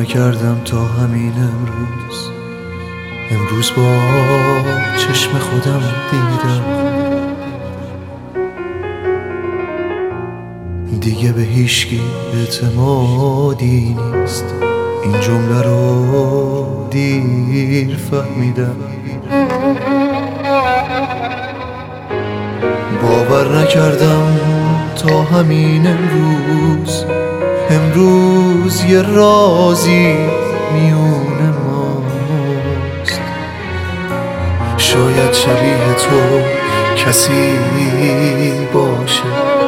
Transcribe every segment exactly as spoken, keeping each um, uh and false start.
نکردم تا همین امروز. امروز با چشم خودم دیدم دیگه به هیچکی اعتمادی نیست. این جمله رو دیر فهمیدم. باور نکردم تا همین امروز. امروز یه رازی میون ماست. شاید شبیه تو کسی باشه.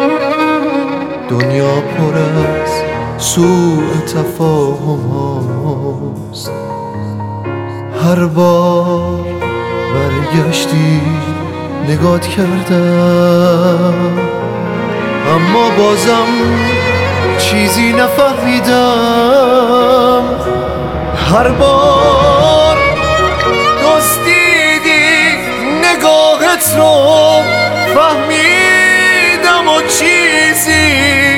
دنیا پر از سوء تفاهم هاست. هر بار برگشتی نگات کردم، اما بازم چیزی نفهمیدم. هر بار دزدیدی نگاهت رو فهمیدم و چیزی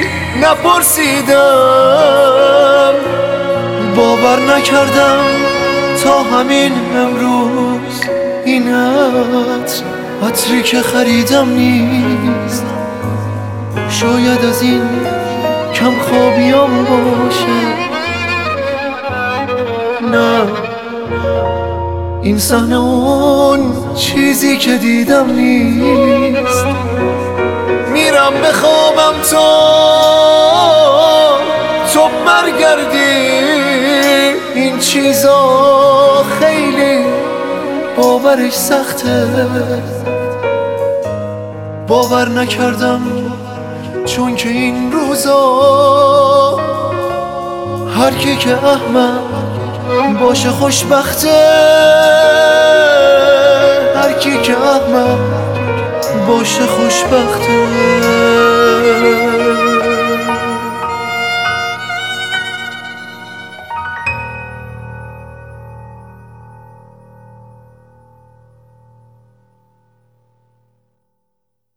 نپرسیدم. باور نکردم تا همین امروز این عطر عطری که خریدم نیست. شاید از این کم خوابیام باشه. نه، این صحنه اون چیزی که دیدم نیست. میرم بخوابم تا تو برگردی. این چیزا خیلی باورش سخته. باور نکردم چون که این روزا هر کی که احمق باشه خوشبخته. هر کی که احمق باشه خوشبخته.